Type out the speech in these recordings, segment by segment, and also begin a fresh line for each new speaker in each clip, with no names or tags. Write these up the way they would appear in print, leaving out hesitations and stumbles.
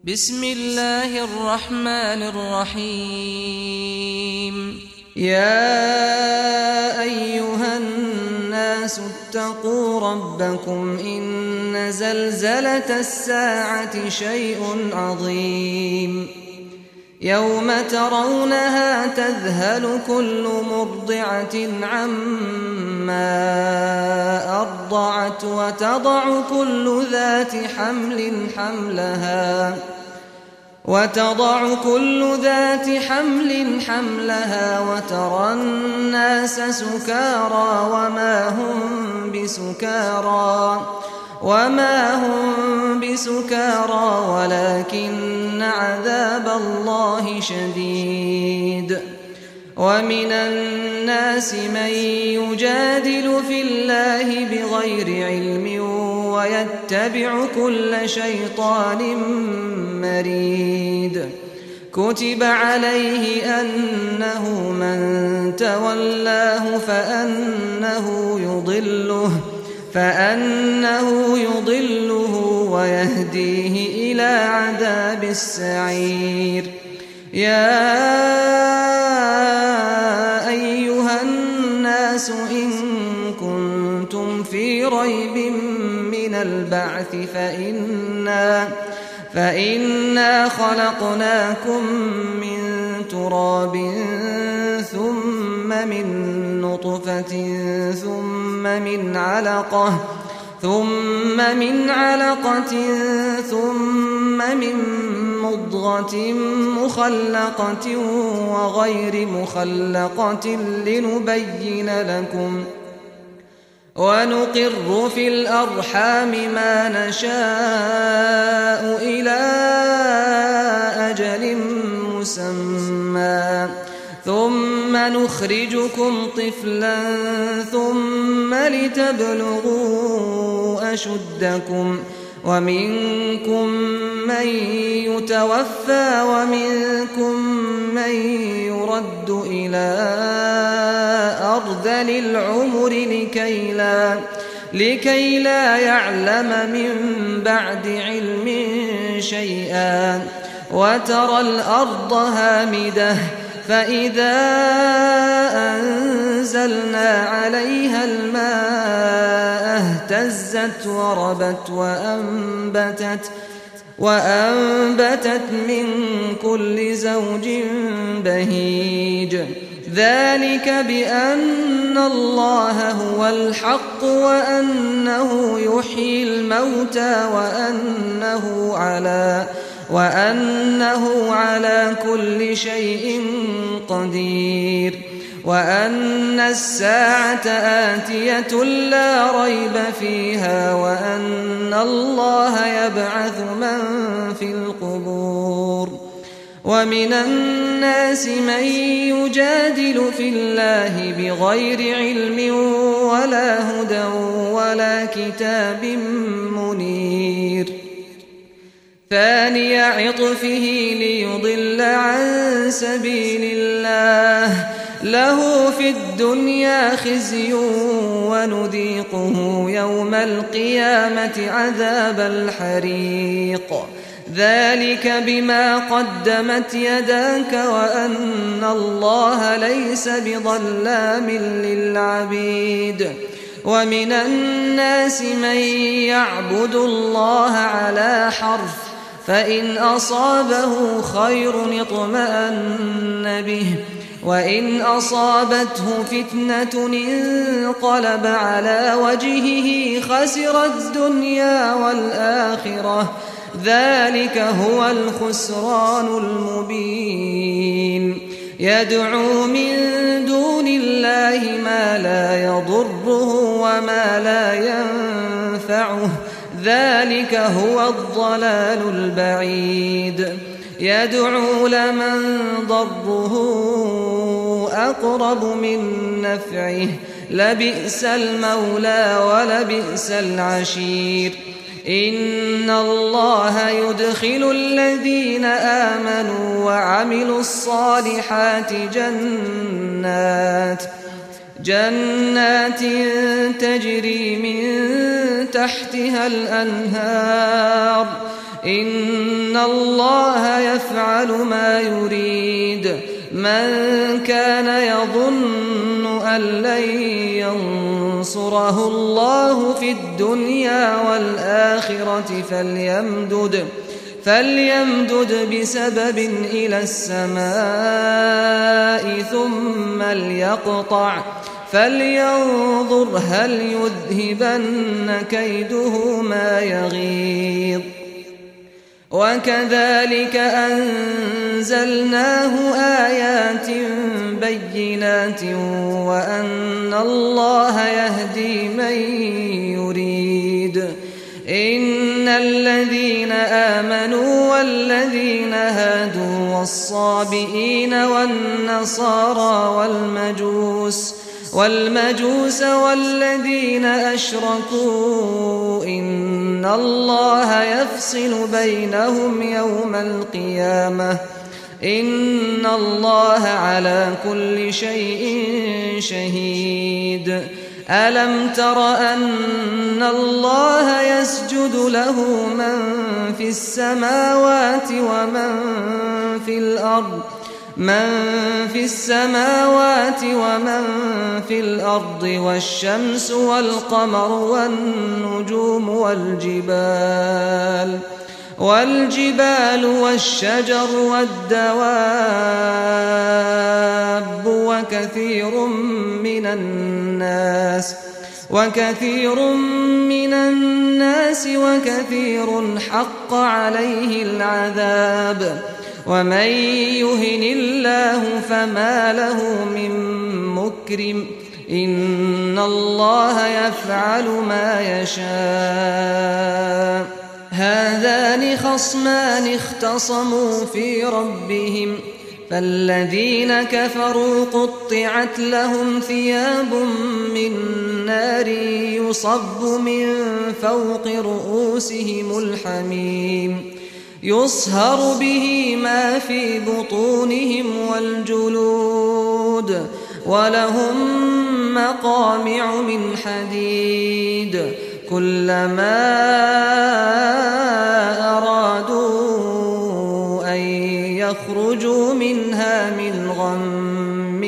بسم الله الرحمن الرحيم.
يا أيها الناس اتقوا ربكم إن زلزلة الساعة شيء عظيم يوم ترونها تذهل كل مرضعة عما أرضعت وتضع كل ذات حمل حملها وترى الناس سكارى وما هم بسكارى ولكن عذاب الله شديد. ومن الناس من يجادل في الله بغير علم ويتبع كل شيطان مريد. كتب عليه أنه من تولاه فأنه يضله ويهديه إلى عذاب السعير. يا أيها الناس إن كنتم في ريب من البعث فإنا خلقناكم من تراب ثم من نطفة ثم من علقة ثم من مضغة مخلقة وغير مخلقة لنبين لكم ونقر في الأرحام ما نشاء إلى أجل مسمى ثم نخرجكم طفلا ثم لتبلغوا أشدكم ومنكم من يتوفى ومنكم من يرد إلى أرذل العمر لكي لا يعلم من بعد علم شيئا. وترى الأرض هامدة فإذا أنزلنا عليها الماء اهتزت وربت وأنبتت من كل زوج بهيج. ذلك بأن الله هو الحق وأنه يحيي الموتى وأنه على كل شيء قدير. وأن الساعة آتية لا ريب فيها وأن الله يبعث من في القبور. ومن الناس من يجادل في الله بغير علم ولا هدى ولا كتاب منير. ثاني عطفه ليضل عن سبيل الله له في الدنيا خزي ونذيقه يوم القيامة عذاب الحريق. ذلك بما قدمت يداك وأن الله ليس بظلام للعبيد. ومن الناس من يعبد الله على حرف فإن أصابه خير اطمأن به وإن أصابته فتنة انقلب على وجهه خسر الدنيا والآخرة. ذلك هو الخسران المبين. يدعو من دون الله ما لا يضره وما لا ينفعه. ذلك هو الضلال البعيد. يدعو لمن ضره أقرب من نفعه لبئس المولى ولبئس العشير. إن الله يدخل الذين آمنوا وعملوا الصالحات جنات تجري من تحتها الأنهار إن الله يفعل ما يريد من كان يظن أن لن ينصره الله في الدنيا والآخرة فليمدد بسبب إلى السماء ثم ليقطع فلينظر هل يذهبن كيده ما يغيظ وكذلك أنزلناه آيات بينات وأن الله يهدي من يريد إن الذين آمنوا والذين هادوا والصابئين والنصارى والمجوس والذين أشركوا إن الله يفصل بينهم يوم القيامة إن الله على كل شيء شهيد ألم تر أن الله يسجد له من في السماوات ومن في الأرض والشمس والقمر والنجوم والجبال والشجر والدواب وكثير من الناس وكثير حق عليه العذاب ومن يهن الله فما له من مكرم إن الله يفعل ما يشاء هذان خصمان اختصموا في ربهم فالذين كفروا قطعت لهم ثياب من نار يصب من فوق رؤوسهم الحميم يصهر به ما في بطونهم والجلود ولهم مقامع من حديد كلما أرادوا أن يخرجوا منها من غم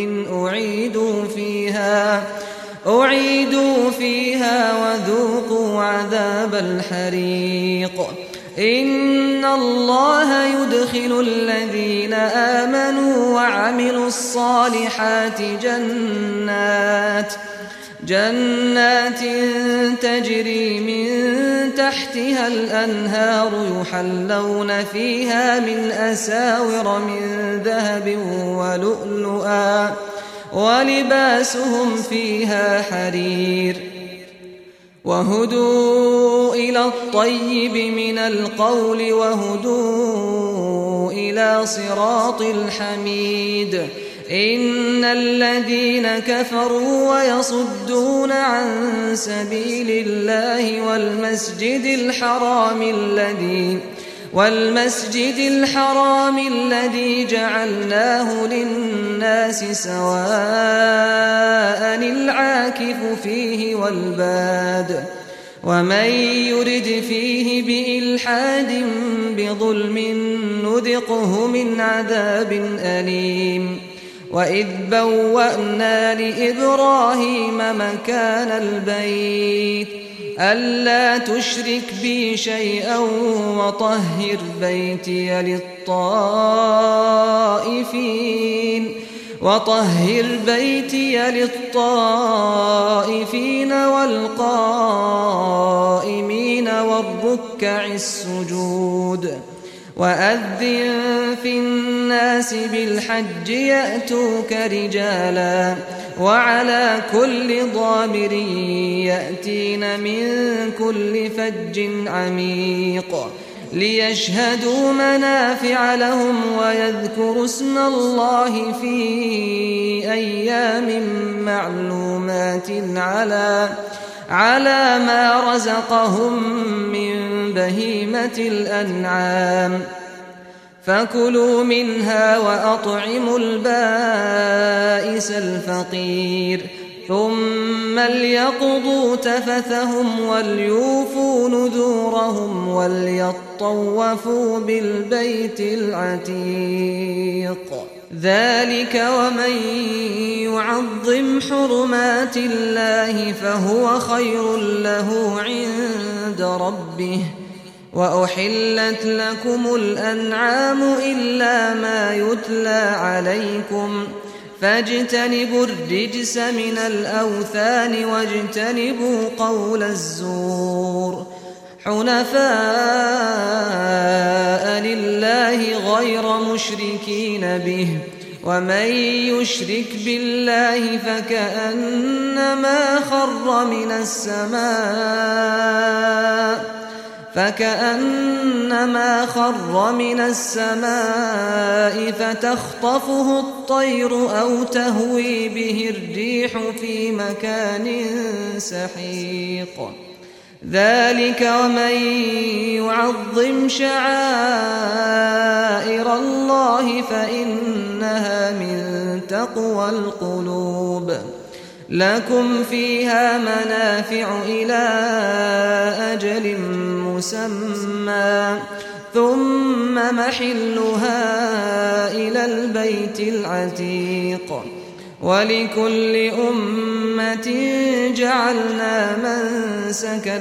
أعيدوا فيها وذوقوا عذاب الحريق إن الله يدخل الذين آمنوا وعملوا الصالحات جنات تجري من تحتها الأنهار يحلون فيها من أساور من ذهب ولؤلؤا ولباسهم فيها حرير وهدوا إلى الطيب من القول وهدوا إلى صراط الحميد إن الذين كفروا ويصدون عن سبيل الله والمسجد الحرام الذي جعلناه للناس سواء العاكف فيه والباد ومن يرد فيه بإلحاد بظلم نذقه من عذاب أليم وإذ بوأنا لإبراهيم مكان البيت ألا تشرك بي شيئا وطهر بيتي للطائفين والقائمين والركع السجود وأذن في الناس بالحج يأتوك رجالا وعلى كل ضامر يأتين من كل فج عميق ليشهدوا منافع لهم ويذكروا اسم الله في أيام معلومات على ما رزقهم من بهيمة الأنعام فكلوا منها وأطعموا البائس الفقير ثم ليقضوا تفثهم وليوفوا نذورهم وليطوفوا بالبيت العتيق ذلك ومن يعظم حرمات الله فهو خير له عند ربه وأحلت لكم الأنعام إلا ما يتلى عليكم فاجتنبوا الرجس من الأوثان واجتنبوا قول الزور حنفاء لله غير مشركين به ومن يشرك بالله فكأنما خر من السماء فتخطفه الطير أو تهوي به الريح في مكان سحيق ذلك ومن يعظم شعائر الله فإنها من تقوى القلوب لكم فيها منافع إلى أجل مسمى ثم محلها إلى البيت العتيق ولكل أمة جعلنا منسكا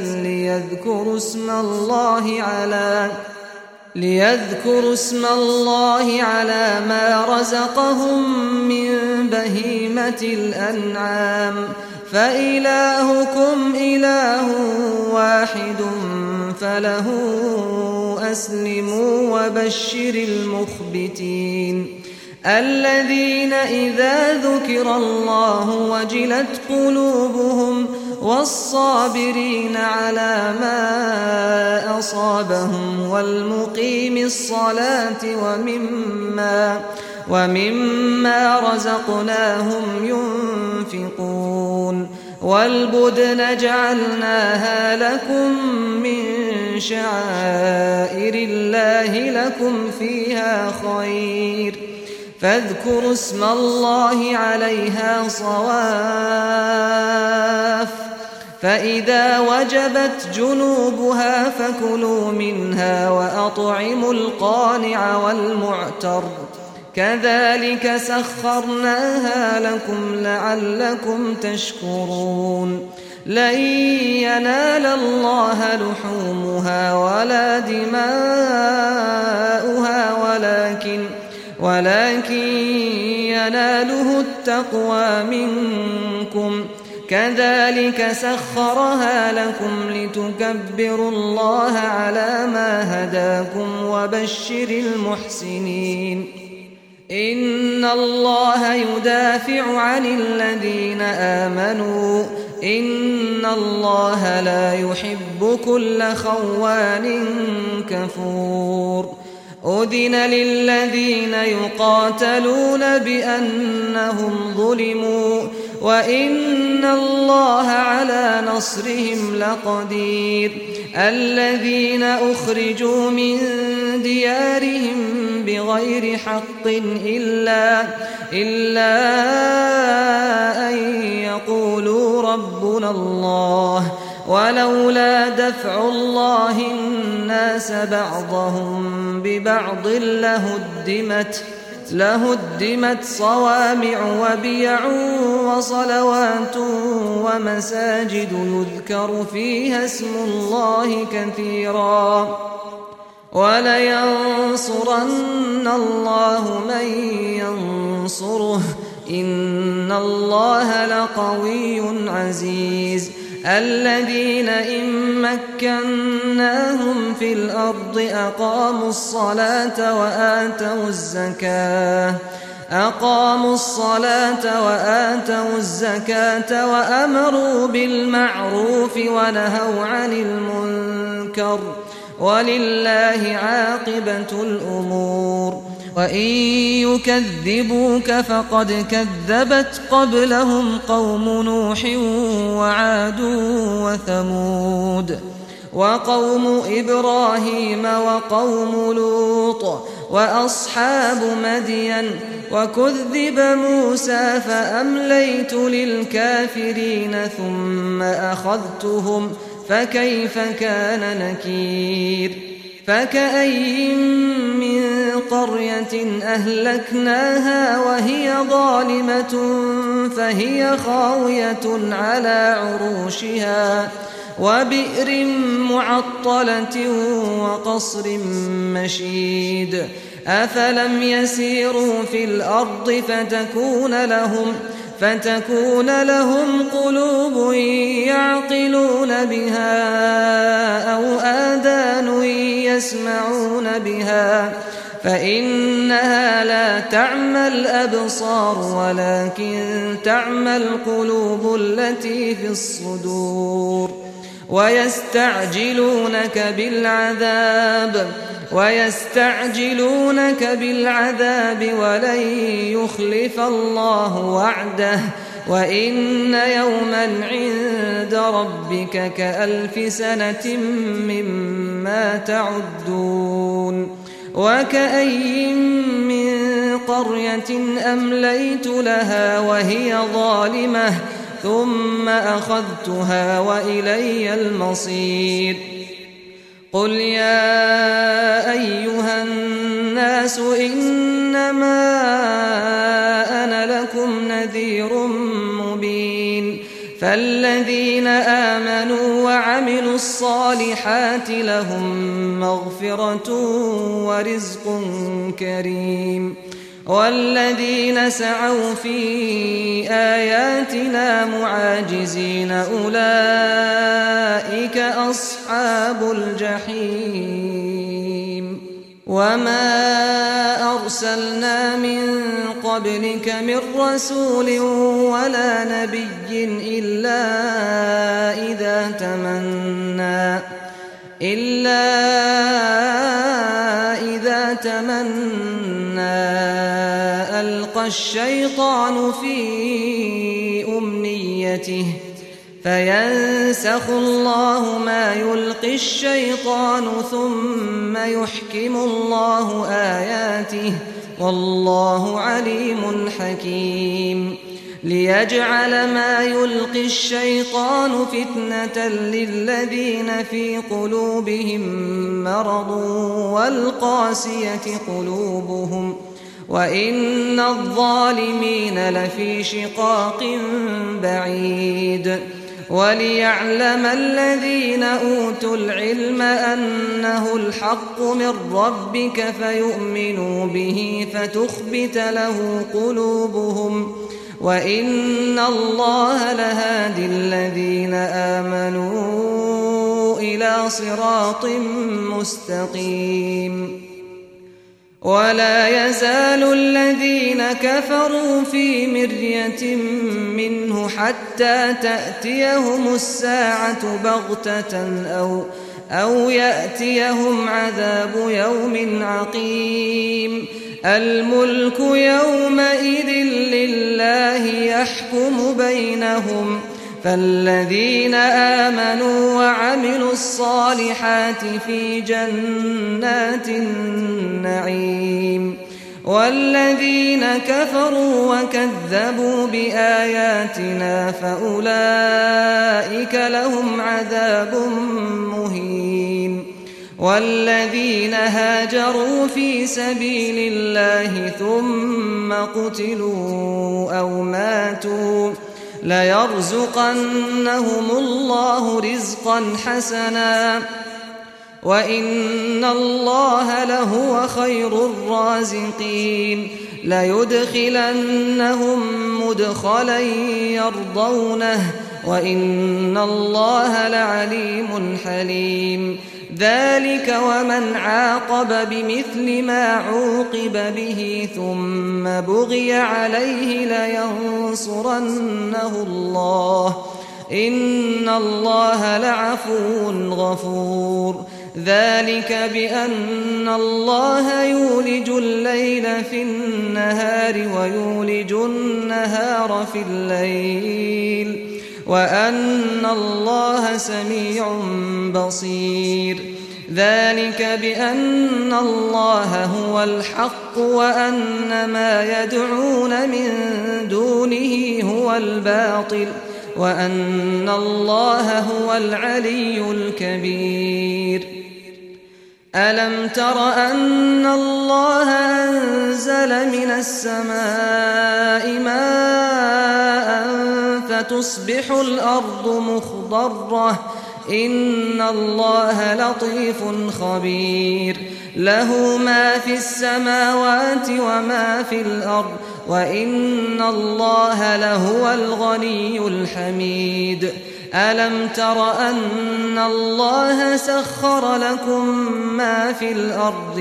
ليذكروا اسم الله على ما رزقهم من بهيمة الأنعام فإلهكم إله واحد فله أسلموا وبشر المخبتين الذين إذا ذكر الله وجلت قلوبهم والصابرين على ما أصابهم والمقيم الصلاة ومما رزقناهم ينفقون والبدن جعلناها لكم من شعائر الله لكم فيها خير فاذكروا اسم الله عليها صواف فإذا وجبت جنوبها فكلوا منها وأطعموا القانع والمعتر كذلك سخرناها لكم لعلكم تشكرون لن ينال الله لحومها ولا دماؤها ولكن يناله التقوى منكم كذلك سخرها لكم لتكبروا الله على ما هداكم وبشر المحسنين إن الله يدافع عن الذين آمنوا إن الله لا يحب كل خوان كفور أذن للذين يقاتلون بأنهم ظلموا وإن الله على نصرهم لقدير الذين أخرجوا من ديارهم بغير حق إلا أن يقولوا ربنا الله ولولا دفع الله الناس بعضهم ببعض لهدمت صوامع وبيع وصلوات ومساجد يذكر فيها اسم الله كثيرا ولينصرن الله من ينصره إن الله لقوي عزيز الذين إن مكناهم في الأرض أقاموا الصلاة وآتوا الزكاة وأمروا بالمعروف ونهوا عن المنكر ولله عاقبة الأمور وإن يكذبوك فقد كذبت قبلهم قوم نوح وعاد وثمود وقوم إبراهيم وقوم لوط وأصحاب مدين وكذب موسى فأمليت للكافرين ثم أخذتهم فكيف كان نكير فكأي من قرية أهلكناها وهي ظالمة فهي خاوية على عروشها وبئر معطلة وقصر مشيد أفلم يسيروا في الأرض فتكون لهم قلوب يعقلون بها أو آذان يسمعون بها فإنها لا تعمى الأبصار ولكن تعمى القلوب التي في الصدور ويستعجلونك بالعذاب ولن يخلف الله وعده وإن يوما عند ربك كألف سنة مما تعدون وكأي من قرية أمليت لها وهي ظالمة ثم أخذتها وإلي المصير قل يا أيها الناس إنما أنا لكم نذير مبين فالذين آمنوا وعملوا الصالحات لهم مغفرة ورزق كريم والذين سعوا في آياتنا معاجزين أولئك أصحاب الجحيم وما أرسلنا من قبلك من رسول ولا نبي إلا إذا تمنى ألقى الشيطان في أمنيته فينسخ الله ما يلقي الشيطان ثم يحكم الله آياته والله عليم حكيم ليجعل ما يلقي الشيطان فتنة للذين في قلوبهم مرض والقاسية قلوبهم وإن الظالمين لفي شقاق بعيد وليعلم الذين أوتوا العلم أنه الحق من ربك فيؤمنوا به فتخبت له قلوبهم وإن الله لهادي الذين آمنوا إلى صراط مستقيم ولا يزال الذين كفروا في مرية منه حتى تأتيهم الساعة بغتة أو يأتيهم عذاب يوم عقيم الملك يومئذ لله يحكم بينهم فالذين آمنوا وعملوا الصالحات في جنات النعيم والذين كفروا وكذبوا بآياتنا فأولئك لهم عذاب مهين والذين هاجروا في سبيل الله ثم قتلوا أو ماتوا ليرزقنهم الله رزقا حسنا وإن الله لهو خير الرازقين ليدخلنهم مدخلا يرضونه وإن الله لعليم حليم ذلك ومن عاقب بمثل ما عوقب به ثم بغي عليه لينصرنه الله إن الله لعفو غفور ذلك بأن الله يولج الليل في النهار ويولج النهار في الليل وأن الله سميع بصير ذلك بأن الله هو الحق وأن ما يدعون من دونه هو الباطل وأن الله هو العلي الكبير ألم تر أن الله أنزل من السماء ماء فتصبح الأرض مخضرة إن الله لطيف خبير له ما في السماوات وما في الأرض وإن الله لهو الغني الحميد ألم تر أن الله سخر لكم ما في الأرض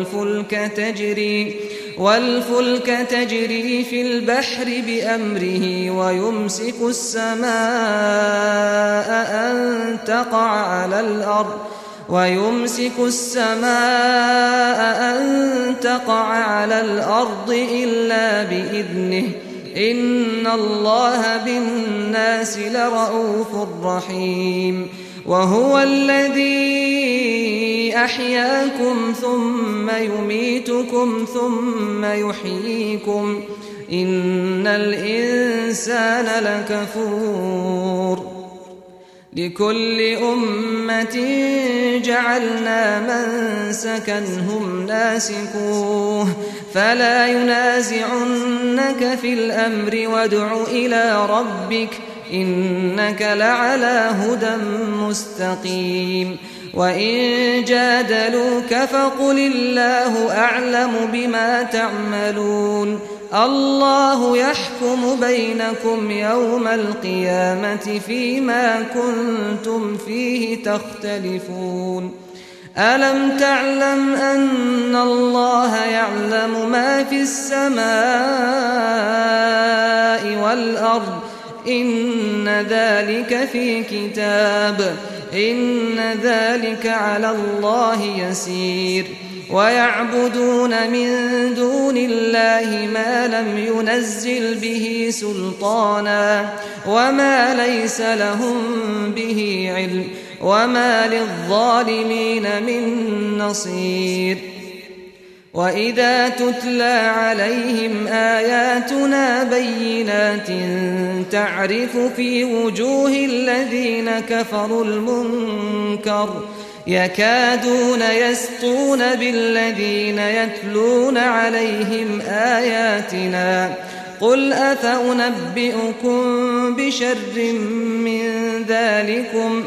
والفلك تجري في البحر بأمره ويمسك السماء أن تقع على الأرض إلا بإذنه إن الله بالناس لرءوف رحيم وهو الذي أحياكم ثم يميتكم ثم يحييكم إن الإنسان لكفور لكل أمة جعلنا منسكا هم ناسكوه فلا ينازعنك في الأمر وادع إلى ربك إنك لعلى هدى مستقيم وإن جادلوك فقل الله أعلم بما تعملون الله يحكم بينكم يوم القيامة فيما كنتم فيه تختلفون ألم تعلم أن الله يعلم ما في السماء والأرض إن ذلك في كتاب إن ذلك على الله يسير ويعبدون من دون الله ما لم ينزل به سلطانا وما ليس لهم به علم وما للظالمين من نصير وإذا تتلى عليهم آياتنا بينات تعرف في وجوه الذين كفروا المنكر يكادون يسطون بالذين يتلون عليهم آياتنا قل أفأنبئكم بشر من ذلكم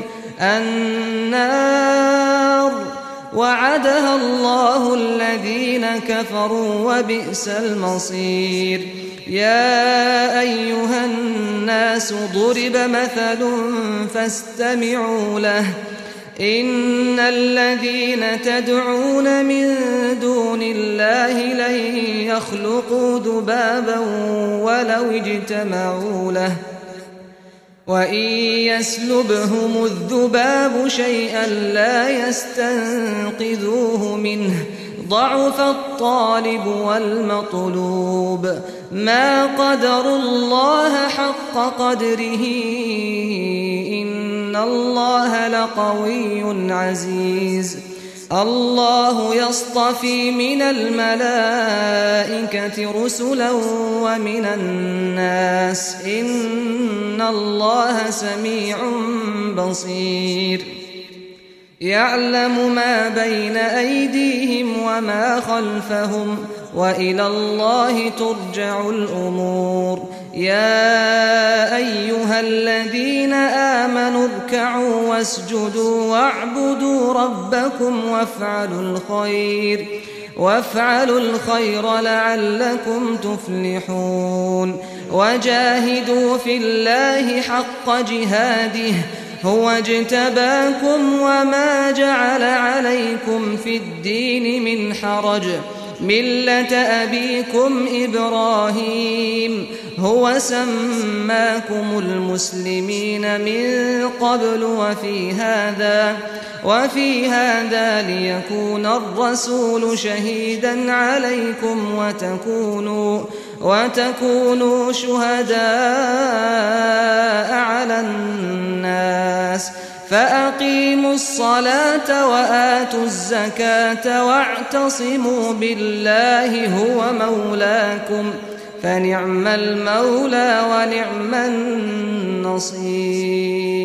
النار وعدها الله الذين كفروا وبئس المصير يا أيها الناس ضرب مثل فاستمعوا له إن الذين تدعون من دون الله لن يخلقوا ذبابا ولو اجتمعوا له وإن يسلبهم الذباب شيئا لا يستنقذوه منه ضعف الطالب والمطلوب ما قدروا الله حق قدره إن الله لقوي عزيز الله يصطفي من الملائكة رسلا ومن الناس إن الله سميع بصير يعلم ما بين أيديهم وما خلفهم وإلى الله ترجع الأمور يا أيها الذين آمنوا اركعوا واسجدوا واعبدوا ربكم وافعلوا الخير لعلكم تفلحون وجاهدوا في الله حق جهاده هو اجتباكم وما جعل عليكم في الدين من حرج ملة أبيكم إبراهيم هو سماكم المسلمين من قبل وفي هذا ليكون الرسول شهيدا عليكم وتكونوا شهداء على الناس فأقيموا الصلاة وآتوا الزكاة واعتصموا بالله هو مولاكم فنعم المولى ونعم النصير.